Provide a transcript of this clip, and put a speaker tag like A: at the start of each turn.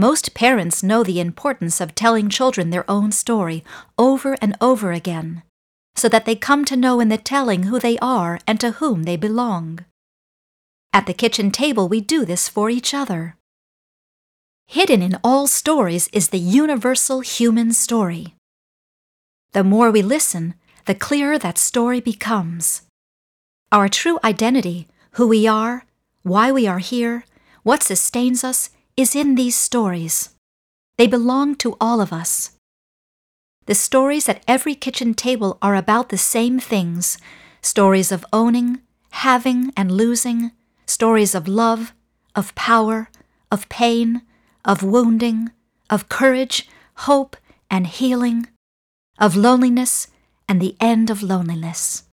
A: Most parents know the importance of telling children their own story over and over again, so that they come to know in the telling who they are and to whom they belong. At the kitchen table, we do this for each other. Hidden in all stories is the universal human story. The more we listen, the clearer that story becomes. Our true identity, who we are, why we are here, what sustains us, is in these stories. They belong to all of us. The stories at every kitchen table are about the same things: stories of owning, having, and losing, stories of love, of power, of pain, of wounding, of courage, hope, and healing, of loneliness and the end of loneliness.